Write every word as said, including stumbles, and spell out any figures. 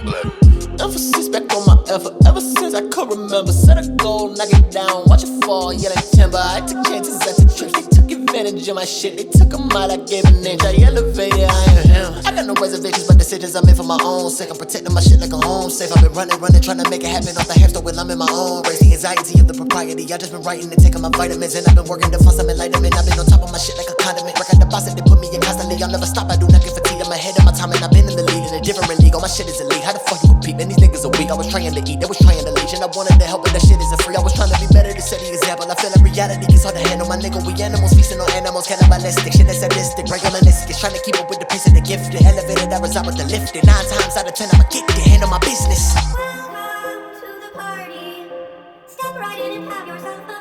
Emphasis back on my effort. Ever since I could remember, set a goal, knock it down, watch it fall, yelling timber. I took chances at the trips, they took advantage of my shit. They took a mile, I gave an inch, I elevated, I am him. I got no reservations, but decisions I made for my own sake. I'm protecting my shit like a home safe. I've been running, running, trying to make it happen off the hamster wheel. I'm in my own race. The anxiety of the propriety, I just been writing and taking my vitamins, and I've been working to find some enlightenment. I've been on top of my shit like a condiment. Work at the boss and they put me in constantly. I'll never stop, I do not get fatigued. I'm ahead of my time and I've been in the lead in a different league. All my shit is elite. How the fuck you compete? Man, these niggas are weak. I was trying to eat, they was trying to leech, and I wanted to help, but that shit isn't free. I was trying to be better to set the example. I feel like reality gets hard to handle. My nigga, we animals feasting on animals, cannibalistic. Shit is sadistic, regularistics. Trying to keep up with the pace of the gifted. Elevated, I reside with the lifted. Nine times out of ten, I'ma get the handle my business. Welcome to the party. Step right in and have yourself a